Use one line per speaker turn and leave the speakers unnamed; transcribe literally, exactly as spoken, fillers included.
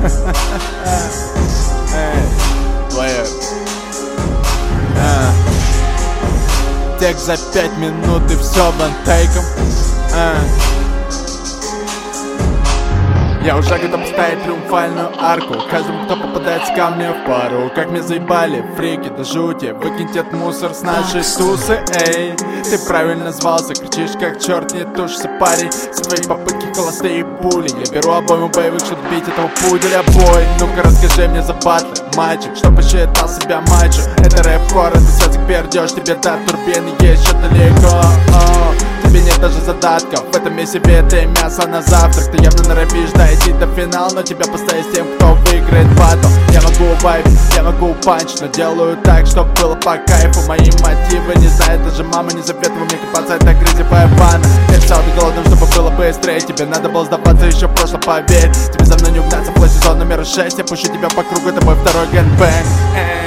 Текст за пять минут и все вантейком. Я уже готов поставить триумфальную арку каждому, кто попадается ко мне в пару. Как меня заебали фрики до жути, выкиньте этот мусор с нашей тусы. Эй, ты правильно назвался, кричишь как черт, не тушься, парень. За твои попытки холостые пули я беру обойму боевых, чтобы бить этого пуделя. Бой, ну-ка расскажи мне за батлы, мальчик, что посчитал себя мачо. Это рэп-хор, это садик пердёж, тебе до турбины еще далеко. О, тебе нет даже задатков, в этом месиве ты мясо на завтрак. Ты явно норовишь дойти до финала, но тебя поставить с тем, кто выиграет батл. Я могу вайп, я могу панч, но делаю так, чтоб было по кайфу. Мои мотивы не знает даже мама, не советовала мне копаться, это грязевая ванна. Я писал ты голодным, чтобы было быстрее, тебе надо было сдаваться еще в прошлом, поверь. Тебе за мной не угнаться, флэш сезон номер шесть, я пущу тебя по кругу, это мой второй гэнбэнг.